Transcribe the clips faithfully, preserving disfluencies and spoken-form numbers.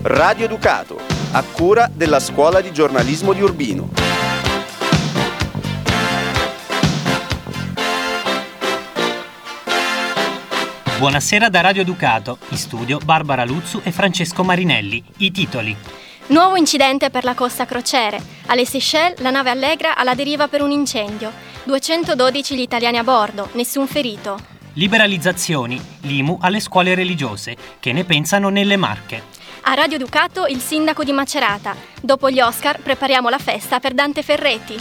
Radio Ducato, a cura della Scuola di Giornalismo di Urbino. Buonasera da Radio Ducato, in studio Barbara Luzzu e Francesco Marinelli. I titoli. Nuovo incidente per la Costa Crociere. Alle Seychelles la nave Allegra alla deriva per un incendio. duecentododici gli italiani a bordo, nessun ferito. Liberalizzazioni, l'I M U alle scuole religiose, che ne pensano nelle Marche. A Radio Ducato il sindaco di Macerata. Dopo gli Oscar prepariamo la festa per Dante Ferretti.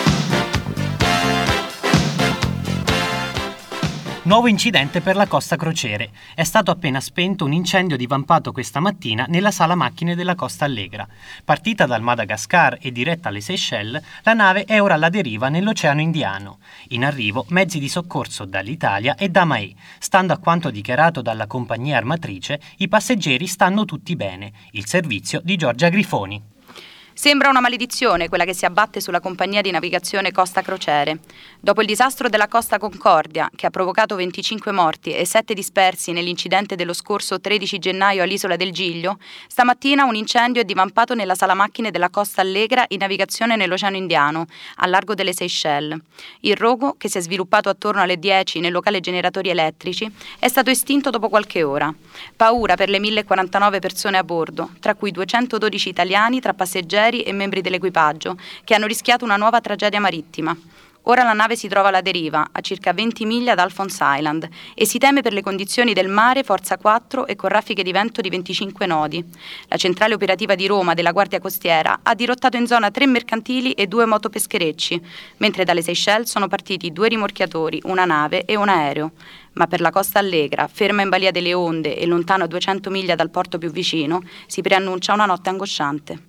Nuovo incidente per la Costa Crociere. È stato appena spento un incendio divampato questa mattina nella sala macchine della Costa Allegra. Partita dal Madagascar e diretta alle Seychelles, la nave è ora alla deriva nell'Oceano Indiano. In arrivo mezzi di soccorso dall'Italia e da Mahé. Stando a quanto dichiarato dalla compagnia armatrice, i passeggeri stanno tutti bene. Il servizio di Giorgia Grifoni. Sembra una maledizione quella che si abbatte sulla compagnia di navigazione Costa Crociere. Dopo il disastro della Costa Concordia, che ha provocato venticinque morti e sette dispersi nell'incidente dello scorso tredici gennaio all'isola del Giglio, stamattina un incendio è divampato nella sala macchine della Costa Allegra in navigazione nell'Oceano Indiano, al largo delle Seychelles. Il rogo, che si è sviluppato attorno alle dieci nel locale generatori elettrici, è stato estinto dopo qualche ora. Paura per le mille quarantanove persone a bordo, tra cui duecentododici italiani tra passeggeri e membri dell'equipaggio, che hanno rischiato una nuova tragedia marittima. Ora la nave si trova alla deriva, a circa venti miglia da Alphonse Island, e si teme per le condizioni del mare forza quattro e con raffiche di vento di venticinque nodi. La centrale operativa di Roma della Guardia Costiera ha dirottato in zona tre mercantili e due motopescherecci, mentre dalle Seychelles sono partiti due rimorchiatori, una nave e un aereo. Ma per la Costa Allegra, ferma in balia delle onde e lontano duecento miglia dal porto più vicino, si preannuncia una notte angosciante.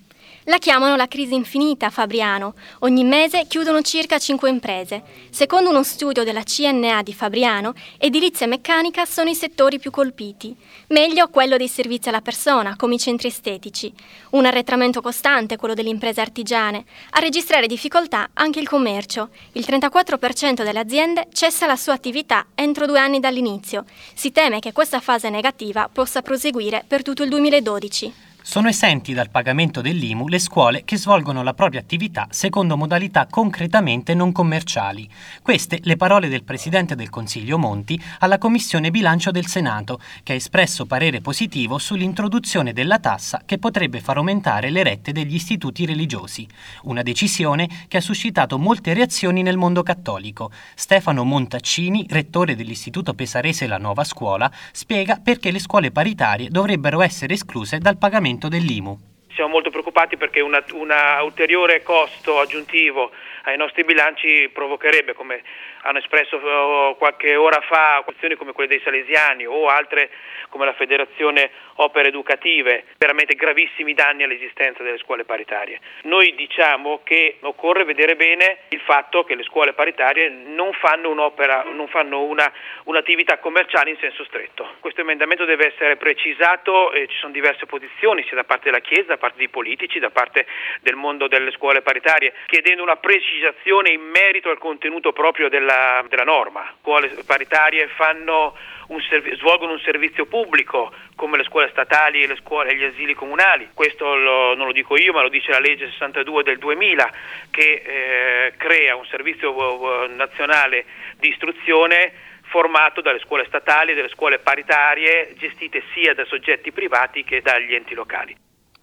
La chiamano la crisi infinita a Fabriano. Ogni mese chiudono circa cinque imprese. Secondo uno studio della C N A di Fabriano, edilizia e meccanica sono i settori più colpiti. Meglio quello dei servizi alla persona, come i centri estetici. Un arretramento costante quello delle imprese artigiane. A registrare difficoltà anche il commercio. Il trentaquattro per cento delle aziende cessa la sua attività entro due anni dall'inizio. Si teme che questa fase negativa possa proseguire per tutto il duemiladodici. Sono esenti dal pagamento dell'I M U le scuole che svolgono la propria attività secondo modalità concretamente non commerciali. Queste le parole del Presidente del Consiglio Monti alla Commissione Bilancio del Senato, che ha espresso parere positivo sull'introduzione della tassa che potrebbe far aumentare le rette degli istituti religiosi. Una decisione che ha suscitato molte reazioni nel mondo cattolico. Stefano Montaccini, rettore dell'Istituto Pesarese La Nuova Scuola, spiega perché le scuole paritarie dovrebbero essere escluse dal pagamento dell'I M U. Siamo molto preoccupati perché un ulteriore costo aggiuntivo ai nostri bilanci provocherebbe, come hanno espresso qualche ora fa, questioni come quelle dei Salesiani o altre come la Federazione Opere Educative, veramente gravissimi danni all'esistenza delle scuole paritarie. Noi diciamo che occorre vedere bene il fatto che le scuole paritarie non fanno un'opera, non fanno una, un'attività commerciale in senso stretto. Questo emendamento deve essere precisato, e ci sono diverse posizioni sia da parte della Chiesa, da parte dei politici, da parte del mondo delle scuole paritarie, chiedendo una precisazione in merito al contenuto proprio della, della norma. Le scuole paritarie fanno un serv- svolgono un servizio pubblico come le scuole statali e le scuole e gli asili comunali. Questo lo, non lo dico io, ma lo dice la legge sessantadue del duemila, che eh, crea un servizio uh, nazionale di istruzione formato dalle scuole statali e dalle scuole paritarie, gestite sia da soggetti privati che dagli enti locali.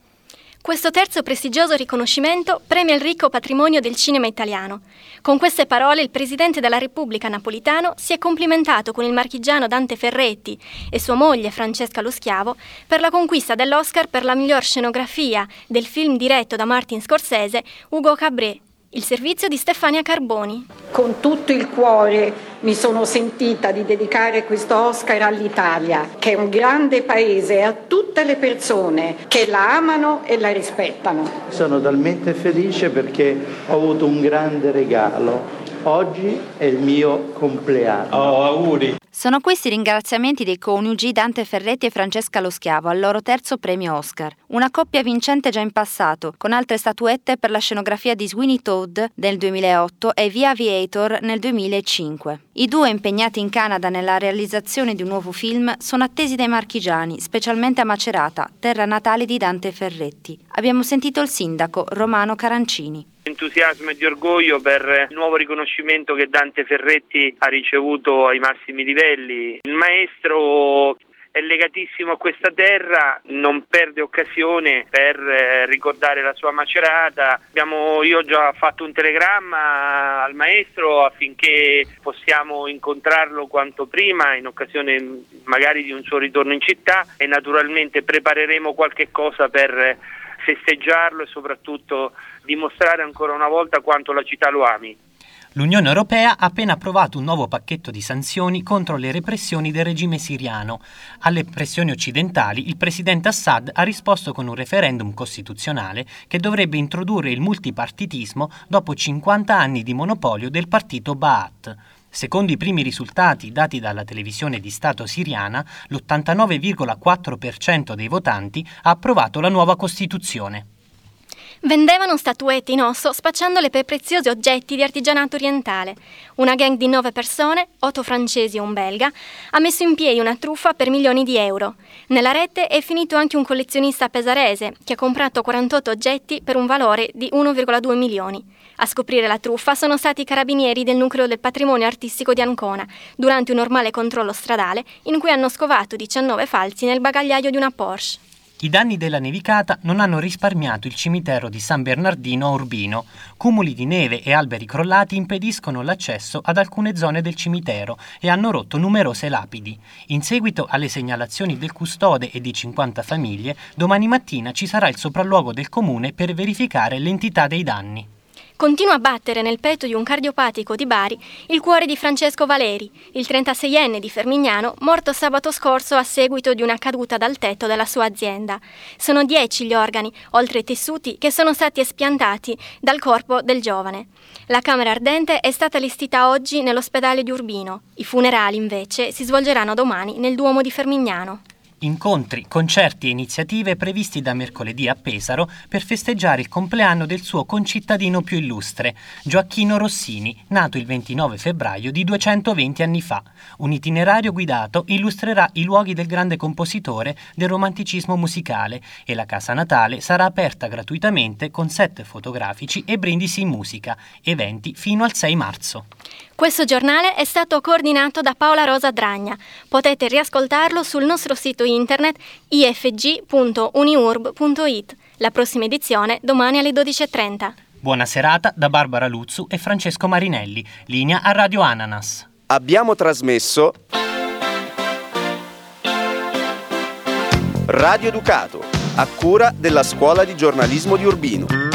Questo terzo prestigioso riconoscimento premia il ricco patrimonio del cinema italiano. Con queste parole il Presidente della Repubblica Napolitano si è complimentato con il marchigiano Dante Ferretti e sua moglie Francesca Lo Schiavo per la conquista dell'Oscar per la miglior scenografia del film diretto da Martin Scorsese, Hugo Cabret, il servizio di Stefania Carboni. Con tutto il cuore mi sono sentita di dedicare questo Oscar all'Italia, che è un grande paese, e a tutte le persone che la amano e la rispettano. Sono talmente felice perché ho avuto un grande regalo. Oggi è il mio compleanno. Oh, auguri! Sono questi i ringraziamenti dei coniugi Dante Ferretti e Francesca Lo Schiavo al loro terzo premio Oscar. Una coppia vincente già in passato, con altre statuette per la scenografia di Sweeney Todd nel duemilaotto e The Aviator nel duemilacinque. I due, impegnati in Canada nella realizzazione di un nuovo film, sono attesi dai marchigiani, specialmente a Macerata, terra natale di Dante Ferretti. Abbiamo sentito il sindaco Romano Carancini. Entusiasmo e di orgoglio per il nuovo riconoscimento che Dante Ferretti ha ricevuto ai massimi livelli. Il maestro è legatissimo a questa terra, non perde occasione per eh, ricordare la sua Macerata. Abbiamo, io ho già fatto un telegramma al maestro affinché possiamo incontrarlo quanto prima in occasione magari di un suo ritorno in città, e naturalmente prepareremo qualche cosa per festeggiarlo e soprattutto dimostrare ancora una volta quanto la città lo ami. L'Unione Europea ha appena approvato un nuovo pacchetto di sanzioni contro le repressioni del regime siriano. Alle pressioni occidentali il presidente Assad ha risposto con un referendum costituzionale che dovrebbe introdurre il multipartitismo dopo cinquanta anni di monopolio del partito Ba'ath. Secondo i primi risultati dati dalla televisione di Stato siriana, l'ottantanove virgola quattro per cento dei votanti ha approvato la nuova Costituzione. Vendevano statuette in osso spacciandole per preziosi oggetti di artigianato orientale. Una gang di nove persone, otto francesi e un belga, ha messo in piedi una truffa per milioni di euro. Nella rete è finito anche un collezionista pesarese che ha comprato quarantotto oggetti per un valore di uno virgola due milioni. A scoprire la truffa sono stati i carabinieri del nucleo del patrimonio artistico di Ancona, durante un normale controllo stradale in cui hanno scovato diciannove falsi nel bagagliaio di una Porsche. I danni della nevicata non hanno risparmiato il cimitero di San Bernardino a Urbino. Cumuli di neve e alberi crollati impediscono l'accesso ad alcune zone del cimitero e hanno rotto numerose lapidi. In seguito alle segnalazioni del custode e di cinquanta famiglie, domani mattina ci sarà il sopralluogo del comune per verificare l'entità dei danni. Continua a battere nel petto di un cardiopatico di Bari il cuore di Francesco Valeri, il trentaseienne di Fermignano, morto sabato scorso a seguito di una caduta dal tetto della sua azienda. Sono dieci gli organi, oltre ai tessuti, che sono stati espiantati dal corpo del giovane. La camera ardente è stata allestita oggi nell'ospedale di Urbino. I funerali, invece, si svolgeranno domani nel Duomo di Fermignano. Incontri, concerti e iniziative previsti da mercoledì a Pesaro per festeggiare il compleanno del suo concittadino più illustre, Gioacchino Rossini, nato il ventinove febbraio di duecentoventi anni fa. Un itinerario guidato illustrerà i luoghi del grande compositore del romanticismo musicale e la casa natale sarà aperta gratuitamente con set fotografici e brindisi in musica, eventi fino al sei marzo. Questo giornale è stato coordinato da Paola Rosa Dragna. Potete riascoltarlo sul nostro sito internet i f g punto uniurb punto i t. La prossima edizione domani alle dodici e trenta. Buona serata da Barbara Luzzu e Francesco Marinelli. Linea a Radio Ananas. Abbiamo trasmesso Radio Educato, a cura della Scuola di Giornalismo di Urbino.